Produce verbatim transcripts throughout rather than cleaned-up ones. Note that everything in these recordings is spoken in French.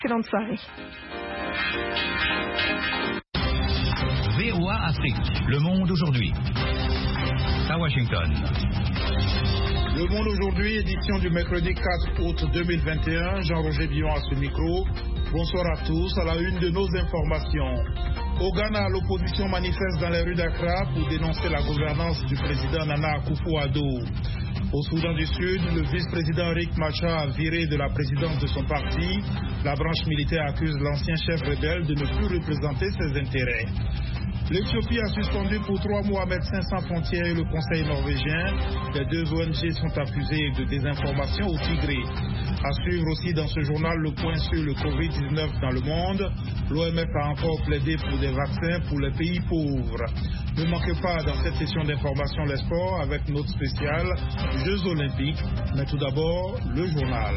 Excellente soirée. V O A Afrique, Le Monde aujourd'hui. À Washington. Le Monde aujourd'hui, édition du mercredi quatre août deux mille vingt et un. Jean-Roger Billon à ce micro. Bonsoir à tous. À la une de nos informations. Au Ghana, l'opposition manifeste dans les rues d'Accra pour dénoncer la gouvernance du président Nana Akufo-Addo. Au Soudan du Sud, le vice-président Riek Machar, viré de la présidence de son parti, la branche militaire accuse l'ancien chef rebelle de ne plus représenter ses intérêts. L'Éthiopie a suspendu pour trois mois Médecins sans frontières et le Conseil norvégien. Les deux O N G sont accusées de désinformation au Tigré. À suivre aussi dans ce journal le point sur le covid dix-neuf dans le monde. L'O M F a encore plaidé pour des vaccins pour les pays pauvres. Ne manquez pas dans cette session d'information les sports avec notre spéciale Jeux olympiques. Mais tout d'abord, le journal.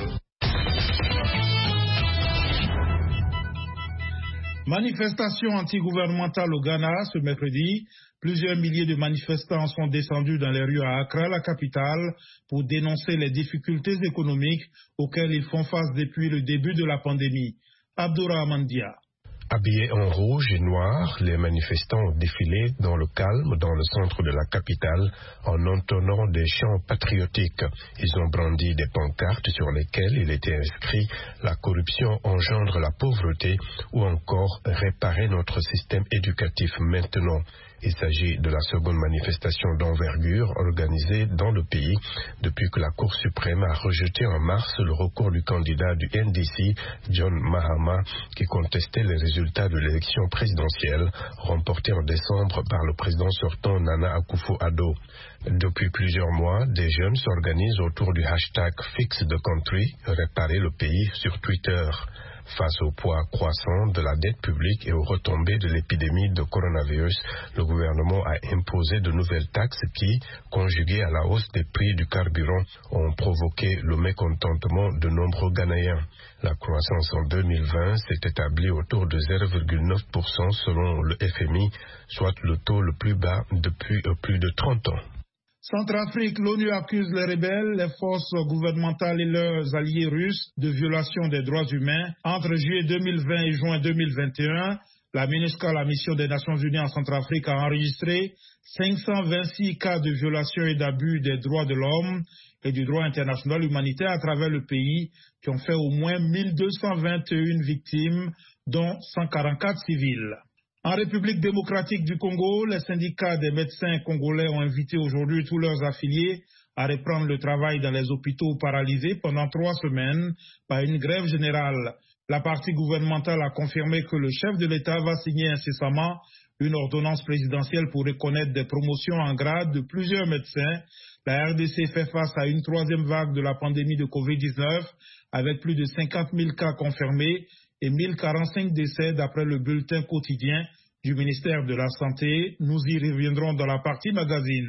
Manifestation anti-gouvernementale au Ghana ce mercredi. Plusieurs milliers de manifestants sont descendus dans les rues à Accra, la capitale, pour dénoncer les difficultés économiques auxquelles ils font face depuis le début de la pandémie. Abdourahmane Dia. Habillés en rouge et noir, les manifestants ont défilé dans le calme dans le centre de la capitale en entonnant des chants patriotiques. Ils ont brandi des pancartes sur lesquelles il était inscrit « La corruption engendre la pauvreté » ou encore « Réparer notre système éducatif maintenant ». Il s'agit de la seconde manifestation d'envergure organisée dans le pays depuis que la Cour suprême a rejeté en mars le recours du candidat du N D C, John Mahama, qui contestait les résultats de l'élection présidentielle remportée en décembre par le président sortant Nana Akufo-Addo. Depuis plusieurs mois, des jeunes s'organisent autour du hashtag Fix the Country, réparer le pays sur Twitter. Face au poids croissant de la dette publique et aux retombées de l'épidémie de coronavirus, le gouvernement a imposé de nouvelles taxes qui, conjuguées à la hausse des prix du carburant, ont provoqué le mécontentement de nombreux Ghanéens. La croissance en deux mille vingt s'est établie autour de zéro virgule neuf pour cent selon le F M I, soit le taux le plus bas depuis plus de trente ans. Centrafrique, l'ONU accuse les rebelles, les forces gouvernementales et leurs alliés russes de violation des droits humains. Entre juillet deux mille vingt et juin deux mille vingt et un, la MINUSCA, la mission des Nations Unies en Centrafrique, a enregistré cinq cent vingt-six cas de violation et d'abus des droits de l'homme et du droit international humanitaire à travers le pays, qui ont fait au moins mille deux cent vingt et une victimes, dont cent quarante-quatre civils. En République démocratique du Congo, les syndicats des médecins congolais ont invité aujourd'hui tous leurs affiliés à reprendre le travail dans les hôpitaux paralysés pendant trois semaines par une grève générale. La partie gouvernementale a confirmé que le chef de l'État va signer incessamment une ordonnance présidentielle pour reconnaître des promotions en grade de plusieurs médecins. La R D C fait face à une troisième vague de la pandémie de covid dix-neuf avec plus de cinquante mille cas confirmés et mille quarante-cinq décès d'après le bulletin quotidien du ministère de la Santé. Nous y reviendrons dans la partie magazine.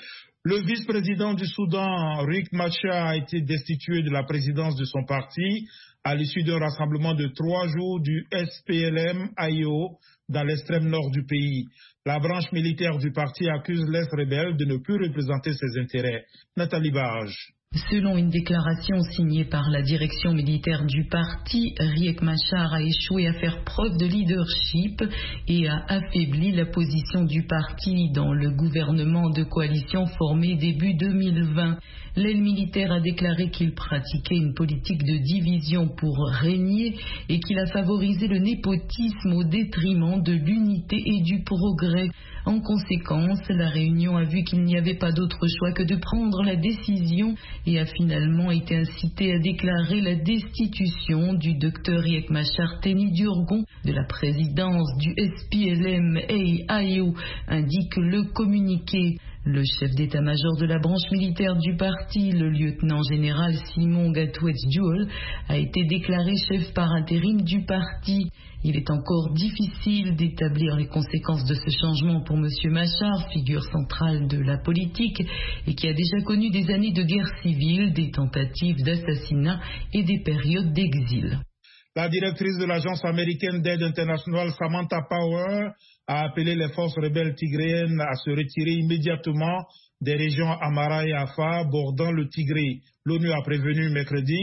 Le vice-président du Soudan, Riek Machar, a été destitué de la présidence de son parti à l'issue d'un rassemblement de trois jours du S P L M-A I O dans l'extrême nord du pays. La branche militaire du parti accuse l'Est rebelle de ne plus représenter ses intérêts. Nathalie Barge. Selon une déclaration signée par la direction militaire du parti, Riek Machar a échoué à faire preuve de leadership et a affaibli la position du parti dans le gouvernement de coalition formé début deux mille vingt. L'aile militaire a déclaré qu'il pratiquait une politique de division pour régner et qu'il a favorisé le népotisme au détriment de l'unité et du progrès. En conséquence, la réunion a vu qu'il n'y avait pas d'autre choix que de prendre la décision et a finalement été incité à déclarer la destitution du docteur Riek Machar Teni Durgon de la présidence du S P L M-A I O, indique le communiqué. Le chef d'état-major de la branche militaire du parti, le lieutenant-général Simon Gatouet-Dioul, a été déclaré chef par intérim du parti. Il est encore difficile d'établir les conséquences de ce changement pour M. Machar, figure centrale de la politique et qui a déjà connu des années de guerre civile, des tentatives d'assassinat et des périodes d'exil. La directrice de l'agence américaine d'aide internationale, Samantha Power, a appelé les forces rebelles tigréennes à se retirer immédiatement des régions Amara et Afar bordant le Tigré. L'ONU a prévenu mercredi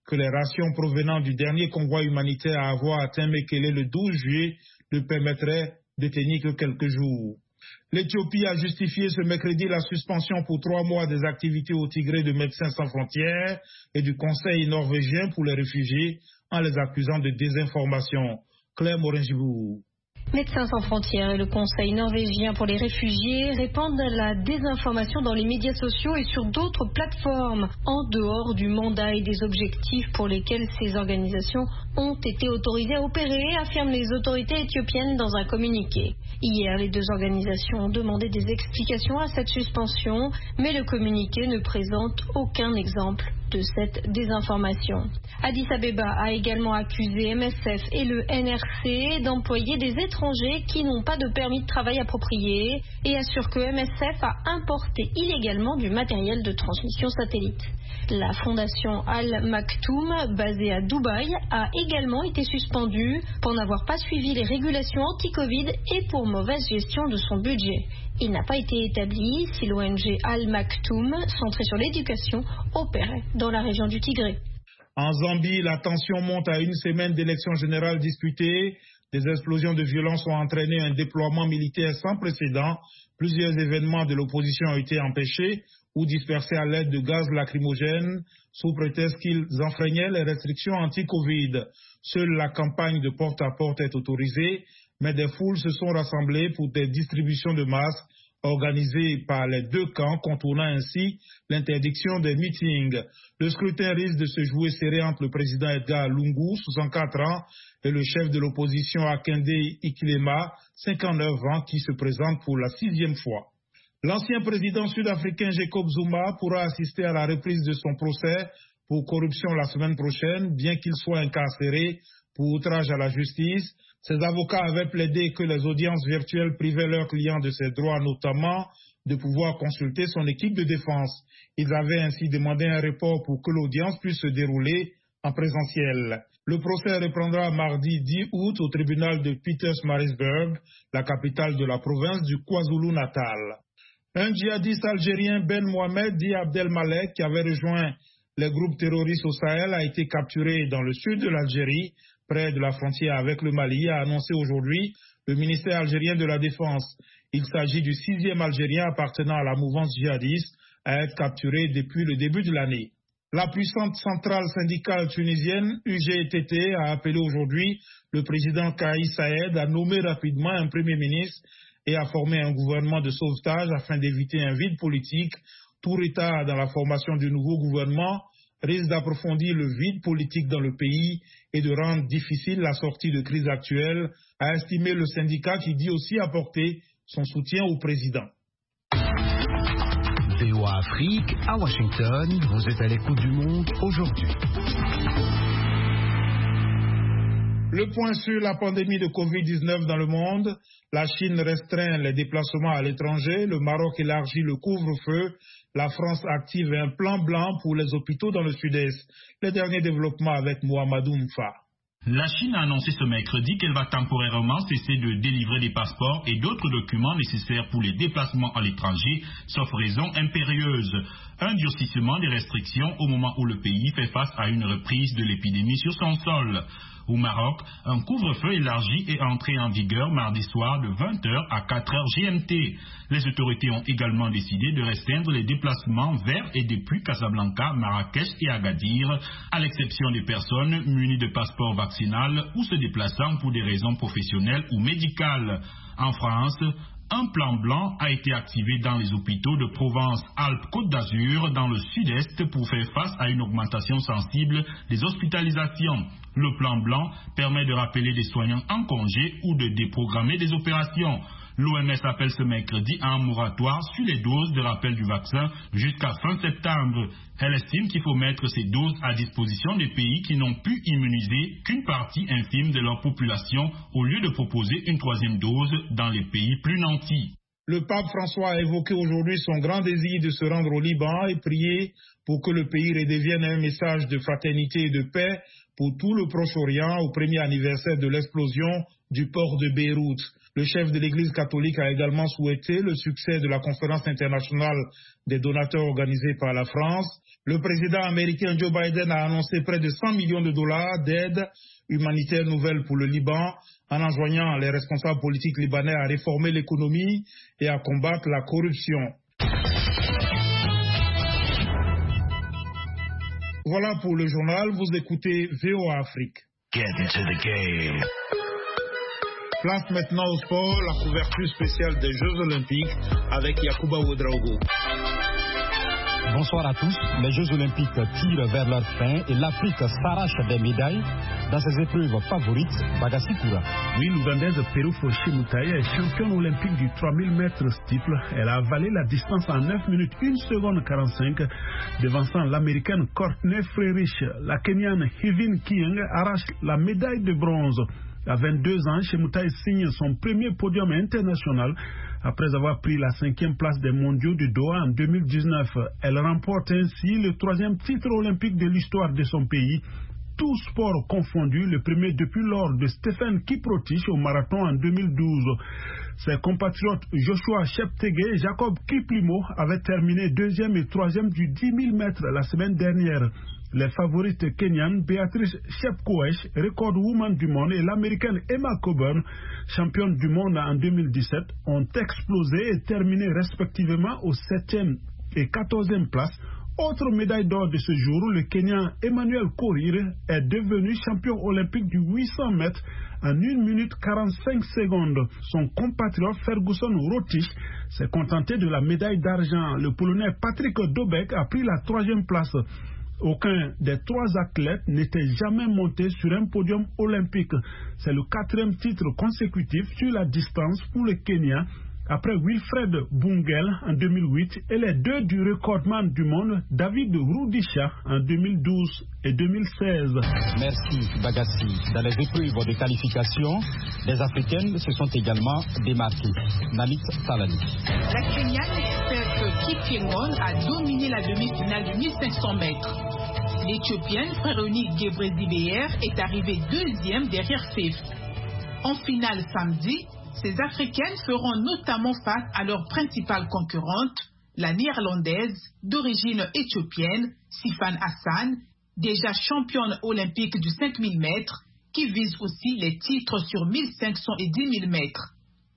que les rations provenant du dernier convoi humanitaire à avoir atteint Mekele le douze juillet ne permettraient de tenir que quelques jours. L'Éthiopie a justifié ce mercredi la suspension pour trois mois des activités au Tigré de Médecins sans frontières et du Conseil norvégien pour les réfugiés en les accusant de désinformation. Claire Morin-Gibou. Médecins sans frontières et le Conseil norvégien pour les réfugiés répandent la désinformation dans les médias sociaux et sur d'autres plateformes, en dehors du mandat et des objectifs pour lesquels ces organisations ont été autorisées à opérer, affirment les autorités éthiopiennes dans un communiqué. Hier, les deux organisations ont demandé des explications à cette suspension, mais le communiqué ne présente aucun exemple de cette désinformation. Addis Abeba a également accusé M S F et le N R C d'employer des étrangers qui n'ont pas de permis de travail approprié et assure que M S F a importé illégalement du matériel de transmission satellite. La fondation Al Maktoum, basée à Dubaï, a également été suspendue pour n'avoir pas suivi les régulations anti-Covid et pour mauvaise gestion de son budget. Il n'a pas été établi si l'O N G Al Maktoum, centrée sur l'éducation, opérait dans la région du Tigré. En Zambie, la tension monte à une semaine d'élections générales disputées. Des explosions de violence ont entraîné un déploiement militaire sans précédent. Plusieurs événements de l'opposition ont été empêchés ou dispersés à l'aide de gaz lacrymogènes sous prétexte qu'ils enfreignaient les restrictions anti-Covid. Seule la campagne de porte-à-porte est autorisée, mais des foules se sont rassemblées pour des distributions de masques organisées par les deux camps, contournant ainsi l'interdiction des meetings. Le scrutin risque de se jouer serré entre le président Edgar Lungu, soixante-quatre ans, et le chef de l'opposition Hakainde Hichilema, cinquante-neuf ans, qui se présente pour la sixième fois. L'ancien président sud-africain Jacob Zuma pourra assister à la reprise de son procès pour corruption la semaine prochaine, bien qu'il soit incarcéré pour outrage à la justice. Ses avocats avaient plaidé que les audiences virtuelles privaient leurs clients de ses droits, notamment de pouvoir consulter son équipe de défense. Ils avaient ainsi demandé un report pour que l'audience puisse se dérouler en présentiel. Le procès reprendra mardi dix août au tribunal de Pietermaritzburg, la capitale de la province du KwaZulu-Natal. Un djihadiste algérien, Ben Mohamed, dit Abdelmalek, qui avait rejoint les groupes terroristes au Sahel, a été capturé dans le sud de l'Algérie, près de la frontière avec le Mali, a annoncé aujourd'hui le ministère algérien de la Défense. Il s'agit du sixième Algérien appartenant à la mouvance djihadiste à être capturé depuis le début de l'année. La puissante centrale syndicale tunisienne U G T T a appelé aujourd'hui le président Kais Saied à nommer rapidement un premier ministre et à former un gouvernement de sauvetage afin d'éviter un vide politique. Tout retard dans la formation du nouveau gouvernement risque d'approfondir le vide politique dans le pays et de rendre difficile la sortie de crise actuelle, a estimé le syndicat qui dit aussi apporter son soutien au président. V O A Afrique, à Washington, vous êtes à l'écoute du monde aujourd'hui. Le point sur la pandémie de covid dix-neuf dans le monde. La Chine restreint les déplacements à l'étranger, le Maroc élargit le couvre-feu, la France active un plan blanc pour les hôpitaux dans le sud-est. Les derniers développements avec Mohamedou Mfa. La Chine a annoncé ce mercredi qu'elle va temporairement cesser de délivrer des passeports et d'autres documents nécessaires pour les déplacements à l'étranger, sauf raison impérieuse. Un durcissement des restrictions au moment où le pays fait face à une reprise de l'épidémie sur son sol. Au Maroc, un couvre-feu élargi est entré en vigueur mardi soir de vingt heures à quatre heures G M T. Les autorités ont également décidé de restreindre les déplacements vers et depuis Casablanca, Marrakech et Agadir, à l'exception des personnes munies de passeports vaccinal ou se déplaçant pour des raisons professionnelles ou médicales. En France, un plan blanc a été activé dans les hôpitaux de Provence-Alpes-Côte d'Azur dans le sud-est pour faire face à une augmentation sensible des hospitalisations. Le plan blanc permet de rappeler des soignants en congé ou de déprogrammer des opérations. L'O M S appelle ce mercredi à un moratoire sur les doses de rappel du vaccin jusqu'à fin septembre. Elle estime qu'il faut mettre ces doses à disposition des pays qui n'ont pu immuniser qu'une partie infime de leur population au lieu de proposer une troisième dose dans les pays plus nantis. Le pape François a évoqué aujourd'hui son grand désir de se rendre au Liban et prier pour que le pays redevienne un message de fraternité et de paix pour tout le Proche-Orient au premier anniversaire de l'explosion du port de Beyrouth. Le chef de l'Église catholique a également souhaité le succès de la conférence internationale des donateurs organisée par la France. Le président américain Joe Biden a annoncé près de cent millions de dollars d'aide humanitaire nouvelle pour le Liban, en enjoignant les responsables politiques libanais à réformer l'économie et à combattre la corruption. Voilà pour le journal, vous écoutez V O A Afrique. Get into the game. Place maintenant au sport, la couverture spéciale des Jeux Olympiques avec Yacouba Ouedraogo. Bonsoir à tous. Les Jeux Olympiques tirent vers leur fin et l'Afrique s'arrache des médailles dans ses épreuves favorites. Bagassi Koura. Oui, l'Ougandaise Pero Foshi-Moutaye est championne olympique du trois mille mètres steeple. Elle a avalé la distance en neuf minutes une seconde quarante-cinq, devançant l'américaine Courtney Frerich. La Kenyane Hivin Kieng arrache la médaille de bronze. À vingt-deux ans, Chemoutaye signe son premier podium international après avoir pris la cinquième place des mondiaux de Doha en deux mille dix-neuf. Elle remporte ainsi le troisième titre olympique de l'histoire de son pays, tous sports confondus, le premier depuis l'or de Stephen Kiprotich au marathon en deux mille douze. Ses compatriotes Joshua Cheptegei et Jacob Kiplimo avaient terminé deuxième et troisième du dix mille mètres la semaine dernière. Les favorites kenyanes Beatrice Chepkoech, record woman du monde, et l'américaine Emma Coburn, championne du monde en deux mille dix-sept, ont explosé et terminé respectivement aux septième et quatorzième places. Autre médaille d'or de ce jour, le Kenyan Emmanuel Korir est devenu champion olympique du huit cents mètres en une minute quarante-cinq secondes. Son compatriote Ferguson Rotich s'est contenté de la médaille d'argent. Le Polonais Patrick Dobek a pris la troisième place. Aucun des trois athlètes n'était jamais monté sur un podium olympique. C'est le quatrième titre consécutif sur la distance pour le Kenya, après Wilfred Bungel en deux mille huit et les deux du recordman du monde David Rudisha en deux mille douze et deux mille seize. Merci Bagassi. Dans les épreuves de qualification, les Africaines se sont également démarquées. Nalit Salani. La Kenyane experte Kipyegon a dominé la demi-finale du mille cinq cents mètres. L'Éthiopienne Fréronique Gebrselassie est arrivée deuxième derrière Faith. En finale samedi, ces Africaines feront notamment face à leur principale concurrente, la Néerlandaise d'origine éthiopienne, Sifan Hassan, déjà championne olympique du cinq mille mètres, qui vise aussi les titres sur mille cinq cents et dix mille mètres.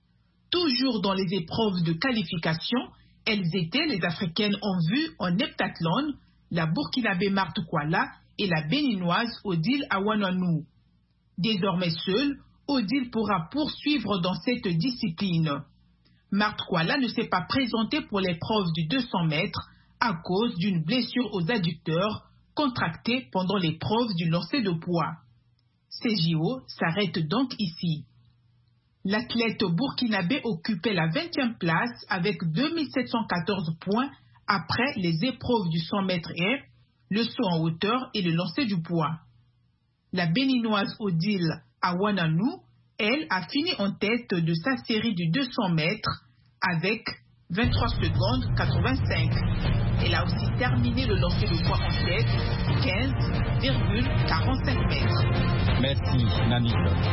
Toujours dans les épreuves de qualification, elles étaient les Africaines en vue en heptathlon, la Burkinabé Marthe Kouala et la Béninoise Odile Awananou. Désormais seule, Odile pourra poursuivre dans cette discipline. Marthe Kouala ne s'est pas présentée pour l'épreuve du deux cents mètres à cause d'une blessure aux adducteurs contractée pendant l'épreuve du lancer de poids. Ces J O s'arrêtent donc ici. L'athlète burkinabé occupait la vingtième place avec deux mille sept cent quatorze points après les épreuves du cent mètres air, le saut en hauteur et le lancer du poids. La béninoise Odile Awananou, elle, a fini en tête de sa série du deux cents mètres avec vingt-trois secondes quatre-vingt-cinq. Elle a aussi terminé le lancer de poids en tête, quinze virgule quarante-cinq mètres. Merci, Nanik.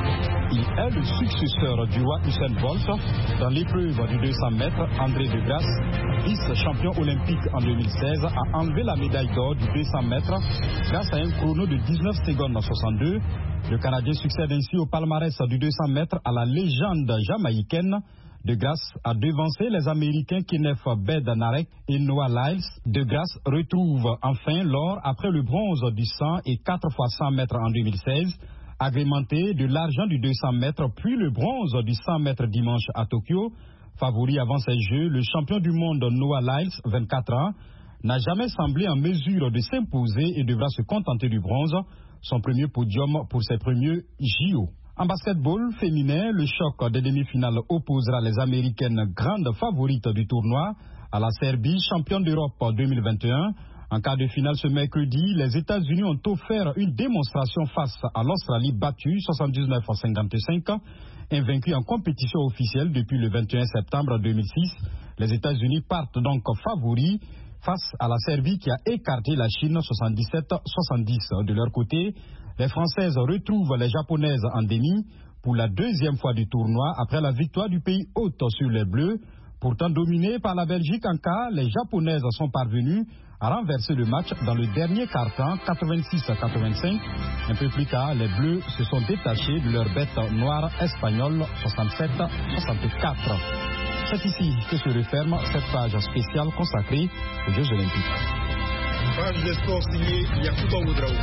Il est le successeur du roi Usain Bolt dans l'épreuve du deux cents mètres. André De Grasse, vice-champion olympique en deux mille seize, a enlevé la médaille d'or du deux cents mètres grâce à un chrono de dix-neuf secondes soixante-deux. Le Canadien succède ainsi au palmarès du deux cents mètres à la légende jamaïcaine. De Grasse a devancé les Américains Kenneth Bednarek et Noah Lyles. De Grasse retrouve enfin l'or après le bronze du cent et quatre fois cent mètres en deux mille seize, agrémenté de l'argent du deux cents mètres, puis le bronze du cent mètres dimanche à Tokyo. Favori avant ces Jeux, le champion du monde Noah Lyles, vingt-quatre ans, n'a jamais semblé en mesure de s'imposer et devra se contenter du bronze, son premier podium pour ses premiers J O. En basketball féminin, le choc des demi-finales opposera les Américaines grandes favorites du tournoi à la Serbie, championne d'Europe deux mille vingt et un. En quart de finale ce mercredi, les États-Unis ont offert une démonstration face à l'Australie battue soixante-dix-neuf à cinquante-cinq, invaincue en compétition officielle depuis le vingt et un septembre deux mille six. Les États-Unis partent donc favoris face à la Serbie qui a écarté la Chine soixante-dix-sept à soixante-dix. De leur côté, les Françaises retrouvent les Japonaises en demi pour la deuxième fois du tournoi après la victoire du pays hôte sur les Bleus. Pourtant dominées par la Belgique en quart, les Japonaises sont parvenues a renversé le match dans le dernier quart-temps, quatre-vingt-six à quatre-vingt-cinq. Un peu plus tard, les Bleus se sont détachés de leur bête noire espagnole, soixante-sept à soixante-quatre. C'est ici que se referme cette page spéciale consacrée aux Jeux Olympiques. Page de sport signée Yacouba Ouedraogo.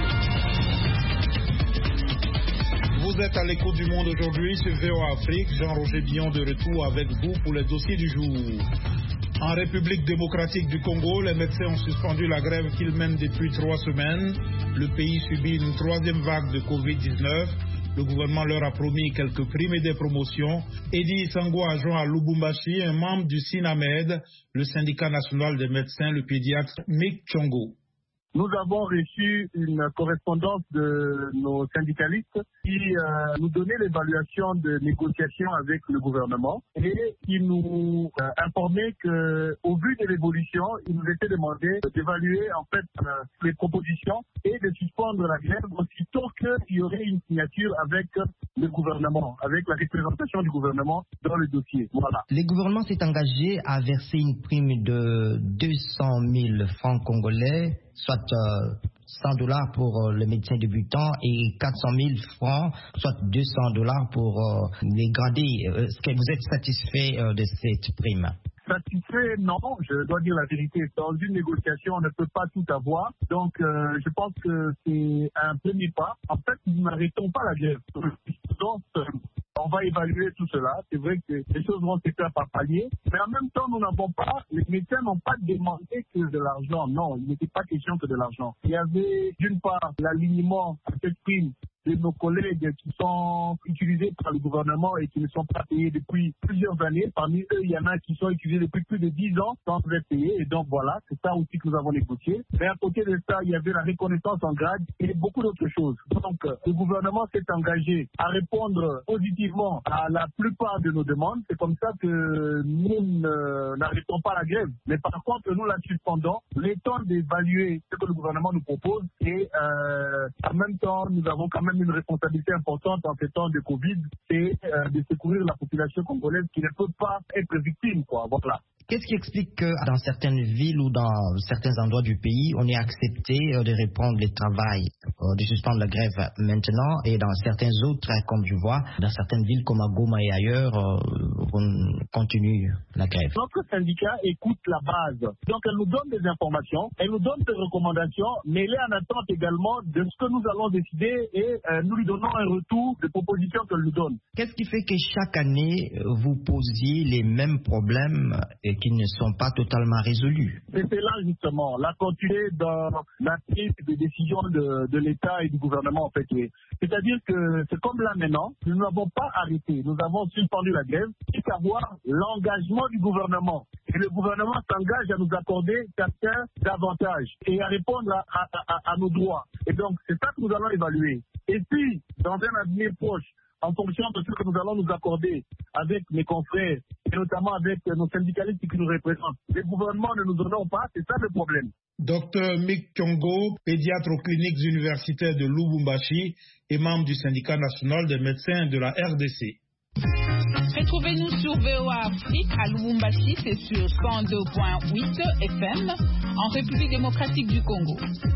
Vous êtes à l'écoute du monde aujourd'hui sur V O A Afrique. Jean-Roger Billon de retour avec vous pour les dossiers du jour. En République démocratique du Congo, les médecins ont suspendu la grève qu'ils mènent depuis trois semaines. Le pays subit une troisième vague de covid dix-neuf. Le gouvernement leur a promis quelques primes et des promotions. Edi Sango a joint à Lubumbashi un membre du SINAMED, le syndicat national des médecins, le pédiatre Mick Chongo. Nous avons reçu une correspondance de nos syndicalistes qui euh, nous donnait l'évaluation de négociations avec le gouvernement et qui nous euh, informait qu'au vu de l'évolution, il nous était demandé d'évaluer en fait euh, les propositions et de suspendre la grève aussitôt qu'il y aurait une signature avec le gouvernement, avec la représentation du gouvernement dans le dossier. Voilà. Le gouvernement s'est engagé à verser une prime de deux cent mille francs congolais, soit euh, cent dollars pour euh, les médecins débutants et quatre cent mille francs, soit deux cents dollars pour euh, les gradés. Euh, Est-ce que vous êtes satisfait euh, de cette prime? Satisfait, non, je dois dire la vérité. Dans une négociation, on ne peut pas tout avoir. Donc, euh, je pense que c'est un premier pas. En fait, nous n'arrêtons pas la grève. Donc, euh, on va évaluer tout cela. C'est vrai que les choses vont se faire par palier. Mais en même temps, nous n'avons pas, les médecins n'ont pas demandé que de l'argent. Non, il n'était pas question que de l'argent. Il y avait, d'une part, l'alignement à cette prime de nos collègues qui sont utilisés par le gouvernement et qui ne sont pas payés depuis plusieurs années. Parmi eux, il y en a qui sont utilisés depuis plus de dix ans sans être payés. Et donc voilà, c'est ça aussi que nous avons négocié. Mais à côté de ça, il y avait la reconnaissance en grade et beaucoup d'autres choses. Donc le gouvernement s'est engagé à répondre positivement à la plupart de nos demandes. C'est comme ça que nous n'arrêtons pas la grève. Mais par contre, nous la suspendons, le temps d'évaluer ce que le gouvernement nous propose et euh, en même temps, nous avons quand même une responsabilité importante en ces temps de Covid, c'est euh, de secourir la population congolaise qui ne peut pas être victime, quoi. Voilà. Qu'est-ce qui explique que dans certaines villes ou dans certains endroits du pays, on ait accepté euh, de reprendre le travail, euh, de suspendre la grève maintenant, et dans certains autres, comme je vois, dans certaines villes comme à Goma et ailleurs, euh, on continue la grève? Notre syndicat écoute la base. Donc elle nous donne des informations, elle nous donne des recommandations, mais elle est en attente également de ce que nous allons décider et euh, nous lui donnons un retour des propositions qu'elle nous donne. Qu'est-ce qui fait que chaque année, vous posiez les mêmes problèmes et qui ne sont pas totalement résolus? C'est là justement la continuité dans la prise de décision de, de l'État et du gouvernement en fait. C'est-à-dire que c'est comme là maintenant, nous n'avons pas arrêté, nous avons suspendu la grève, c'est savoir l'engagement du gouvernement. Et le gouvernement s'engage à nous accorder certains avantages et à répondre à, à, à, à nos droits. Et donc c'est ça que nous allons évaluer. Et puis, dans un avenir proche, en fonction de ce que nous allons nous accorder avec mes confrères, et notamment avec nos syndicalistes qui nous représentent, les gouvernements ne nous donnent pas, c'est ça le problème. Docteur Mick Chongo, pédiatre aux cliniques universitaires de Lubumbashi et membre du syndicat national des médecins de la R D C. Retrouvez-nous sur V O A Afrique à Lubumbashi, c'est sur cent deux virgule huit F M, en République démocratique du Congo.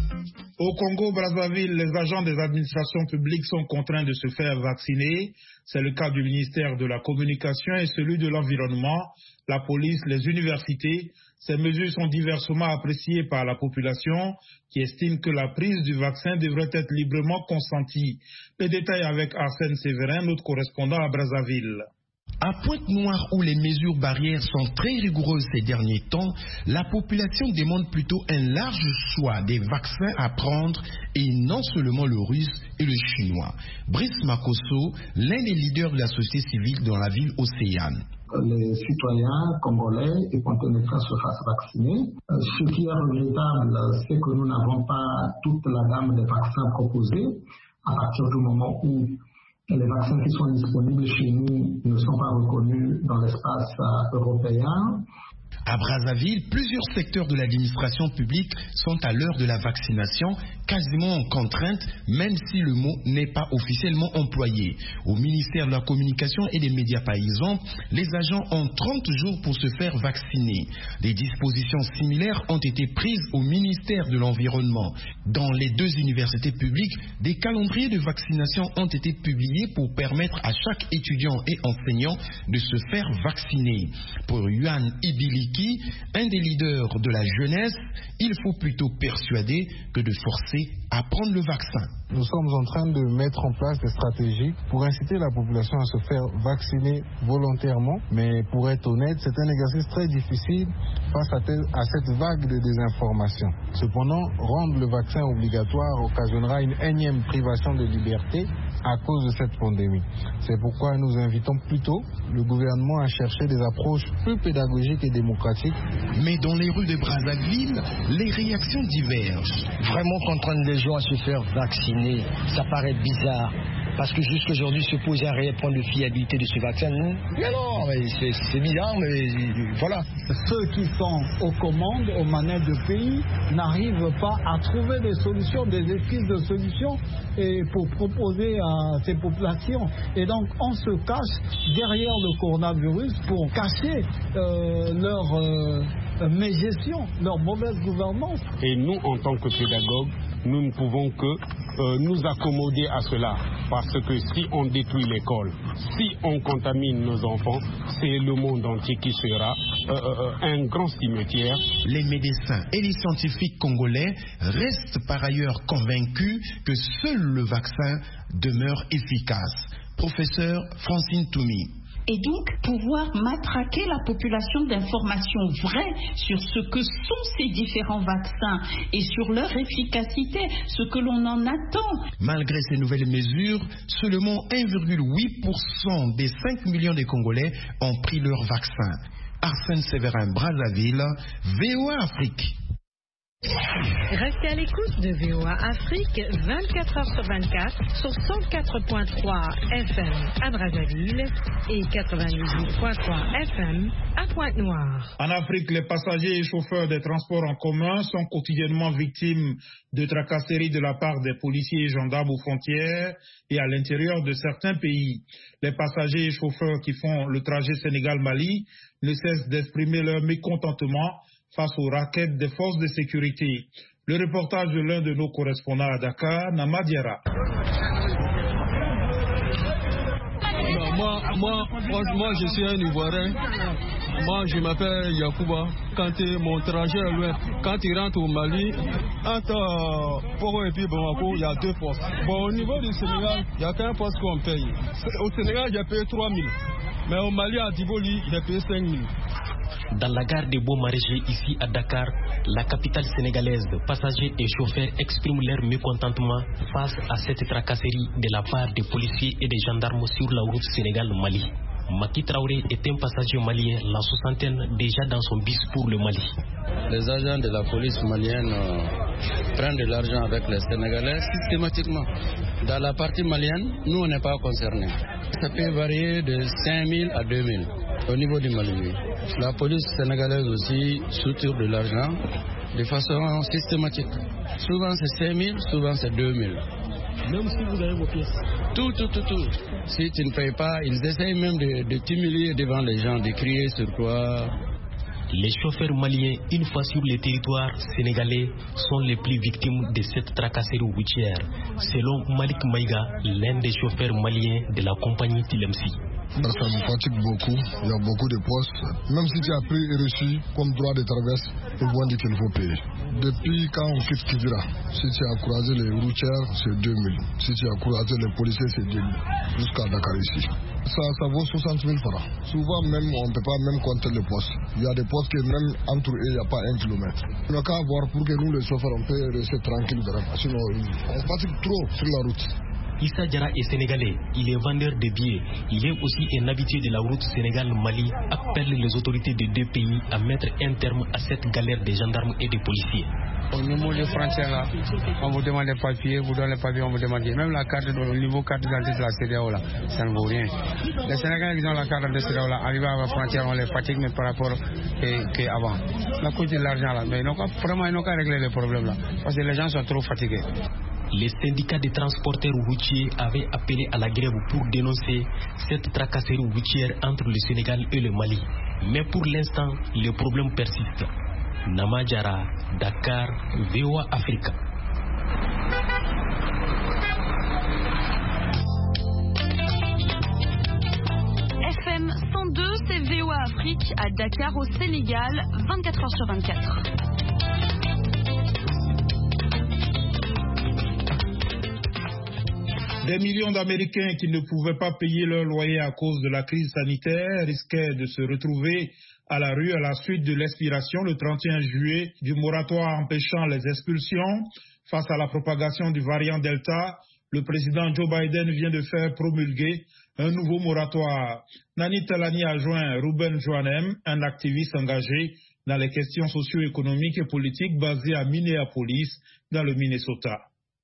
Au Congo-Brazzaville, les agents des administrations publiques sont contraints de se faire vacciner. C'est le cas du ministère de la Communication et celui de l'Environnement, la police, les universités. Ces mesures sont diversement appréciées par la population qui estime que la prise du vaccin devrait être librement consentie. Les détails avec Arsène Séverin, notre correspondant à Brazzaville. À Pointe-Noire, où les mesures barrières sont très rigoureuses ces derniers temps, la population demande plutôt un large choix des vaccins à prendre et non seulement le russe et le chinois. Brice Makosso, l'un des leaders de la société civile dans la ville océane. Les citoyens congolais et ponténéfrins se fassent vacciner. Ce qui est regrettable, c'est que nous n'avons pas toute la gamme des vaccins proposés à partir du moment où les vaccins qui sont disponibles chez nous ne sont pas reconnus dans l'espace européen. À Brazzaville, plusieurs secteurs de l'administration publique sont à l'heure de la vaccination, quasiment en contrainte, même si le mot n'est pas officiellement employé. Au ministère de la Communication et des Médias par exemple, les agents ont trente jours pour se faire vacciner. Des dispositions similaires ont été prises au ministère de l'Environnement. Dans les deux universités publiques, des calendriers de vaccination ont été publiés pour permettre à chaque étudiant et enseignant de se faire vacciner. Pour Yuan Ibiliki, un des leaders de la jeunesse, il faut plutôt persuader que de forcer à prendre le vaccin. Nous sommes en train de mettre en place des stratégies pour inciter la population à se faire vacciner volontairement, mais pour être honnête, c'est un exercice très difficile face à, tel, à cette vague de désinformation. Cependant, rendre le vaccin obligatoire occasionnera une énième privation de liberté à cause de cette pandémie. C'est pourquoi nous invitons plutôt le gouvernement à chercher des approches plus pédagogiques et démocratiques. Mais dans les rues de Brazzaville, les réactions divergent. Vraiment contraindre les gens à se faire vacciner, ça paraît bizarre. Parce que jusqu'aujourd'hui, se poser un réel point de fiabilité de ce vaccin, mais non, mais c'est, c'est bizarre, mais voilà. Ceux qui sont aux commandes, aux manettes du pays, n'arrivent pas à trouver des solutions, des esquisses de solutions et pour proposer à ces populations. Et donc, on se cache derrière le coronavirus pour cacher euh, leur euh, mégestion, leur mauvaise gouvernance. Et nous, en tant que pédagogues, nous ne pouvons que euh, nous accommoder à cela. Parce que si on détruit l'école, si on contamine nos enfants, c'est le monde entier qui sera euh, euh, un grand cimetière. Les médecins et les scientifiques congolais restent par ailleurs convaincus que seul le vaccin demeure efficace. Professeur Francine Toumi. Et donc pouvoir matraquer la population d'informations vraies sur ce que sont ces différents vaccins et sur leur efficacité, ce que l'on en attend. Malgré ces nouvelles mesures, seulement un virgule huit pour cent des cinq millions de Congolais ont pris leur vaccin. Arsène Séverin, Brazzaville, V O A Afrique. Restez à l'écoute de V O A Afrique vingt-quatre heures sur vingt-quatre sur cent quatre point trois F M à Brazzaville et quatre-vingt-dix-huit point trois F M à Pointe-Noire. En Afrique, les passagers et chauffeurs des transports en commun sont quotidiennement victimes de tracasseries de la part des policiers et gendarmes aux frontières et à l'intérieur de certains pays. Les passagers et chauffeurs qui font le trajet Sénégal-Mali ne cessent d'exprimer leur mécontentement face aux raquettes des forces de sécurité. Le reportage de l'un de nos correspondants à Dakar, Namadiara. Moi, moi, moi, je suis un Ivoirien. Moi, je m'appelle Yacouba. Quand mon trajet est loin, quand il rentre au Mali, entre Poro et puis Bamako, il y a deux postes. Bon, au niveau du Sénégal, il n'y a qu'un poste qu'on paye. Au Sénégal, j'ai payé trois mille. Mais au Mali, à Diboli, j'ai payé cinq mille. Dans la gare des Beaux-Maraîchers, ici à Dakar, la capitale sénégalaise, passagers et chauffeurs expriment leur mécontentement face à cette tracasserie de la part des policiers et des gendarmes sur la route Sénégal-Mali. Maki Traoré est un passager malien, la soixantaine, déjà dans son bus pour le Mali. Les agents de la police malienne euh, prennent de l'argent avec les Sénégalais systématiquement. Dans la partie malienne, nous on n'est pas concernés. Ça peut varier de cinq mille à deux mille au niveau du Mali. La police sénégalaise aussi soutire de l'argent de façon systématique. Souvent c'est cinq mille, souvent c'est deux mille. Même si vous avez vos pièces. Tout, tout, tout, tout. Si tu ne payes pas, ils essayent même de, de t'humilier devant les gens, de crier sur toi. Les chauffeurs maliens, une fois sur le territoire sénégalais, sont les plus victimes de cette tracasserie routière, selon Malik Maïga, l'un des chauffeurs maliens de la compagnie Tilemsi. Ça me fatigue beaucoup, il y a beaucoup de postes. Même si tu as pris et reçu comme droit de traverse, ils vont dire qu'il faut payer. Depuis quand on quitte Kivira, si tu as croisé les routières, c'est deux mille. Si tu as croisé les policiers, c'est deux mille. Jusqu'à Dakar ici. Ça, ça vaut soixante mille francs. Souvent même, on ne peut pas même compter les postes. Il y a des postes qui même entre eux, il n'y a pas un kilomètre. Il n'y a qu'à voir pour que nous les chauffeurs, on peut rester tranquille. Sinon, on fatigue trop sur la route. Issa Diarra est sénégalais, il est vendeur de billets. Il est aussi un habitué de la route Sénégal-Mali, appelle les autorités des deux pays à mettre un terme à cette galère des gendarmes et des policiers. Au niveau des frontières là, on vous demande les papiers, vous donnez les papiers, on vous demande même la carte, au niveau carte d'identité de la C E D E A O là, ça ne vaut rien. Les Sénégalais qui ont la carte de C E D E A O là, arrivés à la frontière, on les fatigue, mais par rapport qu'avant. La cause de l'argent là, mais ils n'ont pas, vraiment, ils n'ont qu'à régler les problèmes là, parce que les gens sont trop fatigués. Les syndicats des transporteurs routiers avaient appelé à la grève pour dénoncer cette tracasserie routière entre le Sénégal et le Mali. Mais pour l'instant, le problème persiste. Nama Diarra, Dakar, V O A Africa. F M cent deux, c'est V O A Afrique à Dakar au Sénégal, vingt-quatre heures sur vingt-quatre. Des millions d'Américains qui ne pouvaient pas payer leur loyer à cause de la crise sanitaire risquaient de se retrouver à la rue à la suite de l'expiration le trente et un juillet du moratoire empêchant les expulsions. Face à la propagation du variant Delta, le président Joe Biden vient de faire promulguer un nouveau moratoire. Nani Talani a joint Ruben Joanem, un activiste engagé dans les questions socio-économiques et politiques basé à Minneapolis, dans le Minnesota.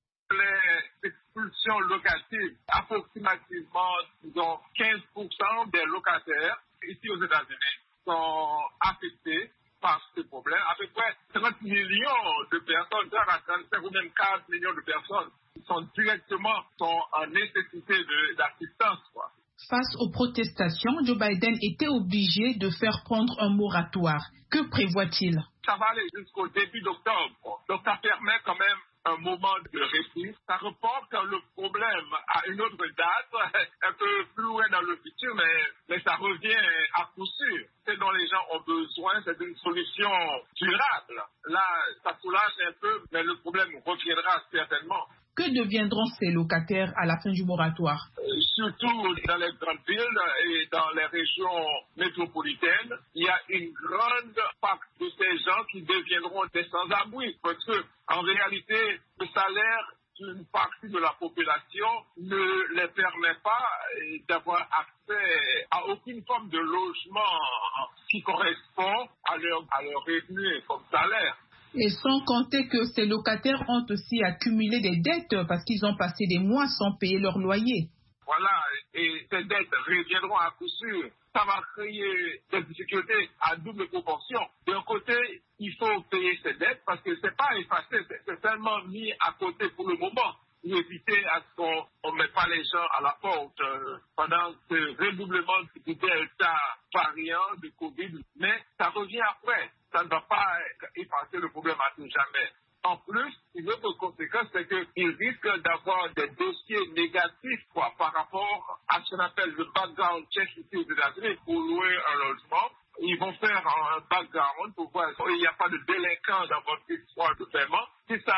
Expulsion locative, approximativement disons, quinze pour cent des locataires ici aux États-Unis sont affectés par ce problème. À peu près trente millions de personnes, trente-cinq ou même quarante millions de personnes sont directement sont en nécessité de, d'assistance. Quoi. Face aux protestations, Joe Biden était obligé de faire prendre un moratoire. Que prévoit-il? Ça va aller jusqu'au début d'octobre. Donc ça permet quand même un moment de répit. Ça reporte le problème à une autre date, un peu plus loin dans le futur, mais, mais ça revient à coup sûr. Ce dont les gens ont besoin, c'est d'une solution durable. Là, ça soulage un peu, mais le problème reviendra certainement. Que deviendront ces locataires à la fin du moratoire? euh, Surtout dans les grandes villes et dans les régions métropolitaines, il y a une grande partie de ces gens qui deviendront des sans-abri. Parce que, en réalité, le salaire d'une partie de la population ne les permet pas d'avoir accès à aucune forme de logement qui correspond à leur, à leur revenu comme salaire. Et sans compter que ces locataires ont aussi accumulé des dettes parce qu'ils ont passé des mois sans payer leur loyer. Voilà, et ces dettes reviendront à coup sûr. Ça va créer des difficultés à double proportion. D'un côté, il faut payer ces dettes parce que c'est pas effacé, c'est seulement mis à côté pour le moment. Pour éviter à ce qu'on ne mette pas les gens à la porte euh, pendant ce redoublement du Delta variant de Covid. Mais ça revient après. Ça ne va pas effacer le problème à tout jamais. En plus, une autre conséquence, c'est qu'ils risquent d'avoir des dossiers négatifs quoi, par rapport à ce qu'on appelle le background check ici aux États-Unis pour louer un logement. Ils vont faire un background pour voir s'il n'y a pas de délinquants dans votre histoire de paiement. Si ça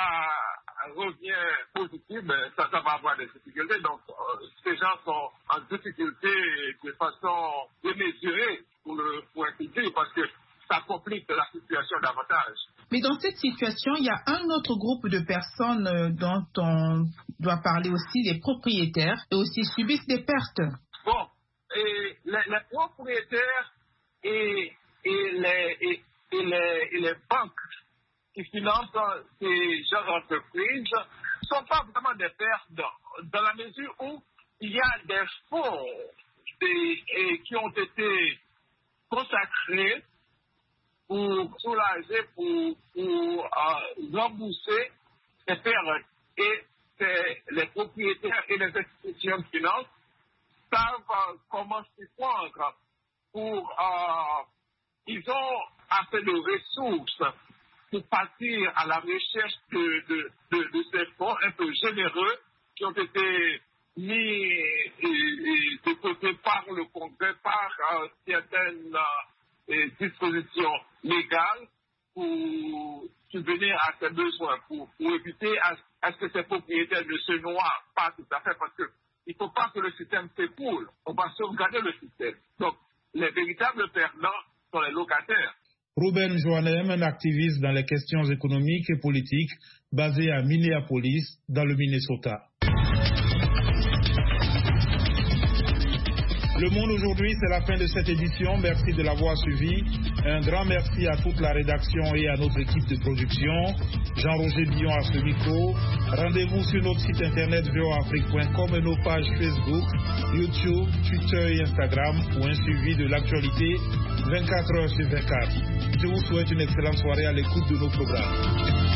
revient positif, ben, ça, ça va avoir des difficultés. Donc, euh, ces gens sont en difficulté de façon démesurée pour le pour inciter parce que ça complique la situation davantage. Mais dans cette situation, il y a un autre groupe de personnes dont on doit parler aussi, les propriétaires, et aussi subissent des pertes. Bon, et les, les propriétaires et, et, les, et, et, les, et les banques qui financent ces genres d'entreprises ne sont pas vraiment des pertes dans, dans la mesure où il y a des fonds des, et, qui ont été consacrés pour soulager, pour, pour euh, rembourser ces pertes. Et les propriétaires et les institutions de finances savent euh, comment s'y prendre. Pour, euh, ils ont assez de ressources pour partir à la recherche de, de, de, de ces fonds un peu généreux qui ont été mis et, et, de côté par le Congrès, par euh, certaines euh, dispositions légales pour subvenir à ces besoins, pour, pour éviter à, à ce que ces propriétaires ne se noient pas tout à fait, parce qu'il ne faut pas que le système s'écoule. On va sauvegarder le système. Donc, les véritables perdants sont les locataires. Ruben Joanem, un activiste dans les questions économiques et politiques, basé à Minneapolis, dans le Minnesota. Le Monde aujourd'hui, c'est la fin de cette édition. Merci de l'avoir suivi. Un grand merci à toute la rédaction et à notre équipe de production. Jean-Roger Billon à ce micro. Rendez-vous sur notre site internet v o a afrique point com et nos pages Facebook, YouTube, Twitter et Instagram pour un suivi de l'actualité vingt-quatre heures sur vingt-quatre. Je vous souhaite une excellente soirée à l'écoute de nos programmes.